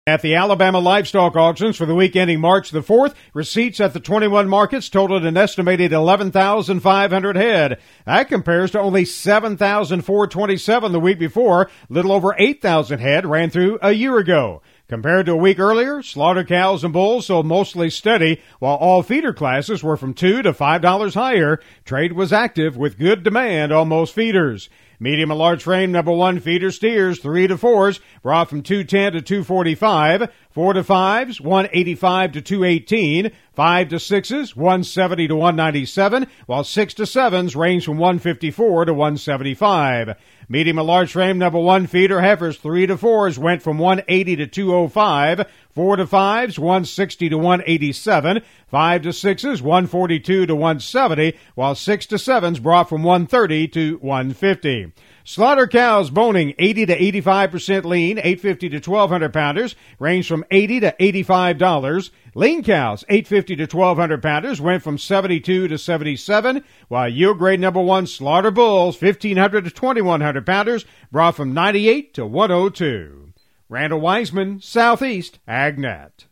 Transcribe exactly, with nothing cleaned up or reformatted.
At the Alabama livestock auctions for the week ending March the fourth, receipts at the twenty-one markets totaled an estimated eleven thousand five hundred head. That compares to only seven thousand four hundred twenty-seven the week before. Little over eight thousand head ran through a year ago. Compared to a week earlier, slaughter cows and bulls sold mostly steady, while all feeder classes were from two to five dollars higher. Trade was active with good demand on most feeders. Medium and large frame number one feeder steers, three to fours, brought from two ten to two forty-five. Four to fives, one eighty-five to two eighteen. Five to sixes, one seventy to one ninety-seven, while six to sevens range from one fifty-four to one seventy-five. Medium and large frame number one feeder heifers, three to fours went from one eighty to two oh five. Four to fives, one sixty to one eighty-seven. Five to sixes, one forty-two to one seventy, while six to sevens brought from one thirty to one fifty. Slaughter cows boning eighty to eighty-five percent lean, eight fifty to twelve hundred pounders, range from eighty to eighty-five dollars. Lean cows, eight fifty to twelve hundred pounders, went from seventy-two to seventy-seven, while yield grade number one slaughter bulls, fifteen hundred to twenty-one hundred pounders, brought from ninety-eight to one oh two. Randall Wiseman, Southeast AgNet.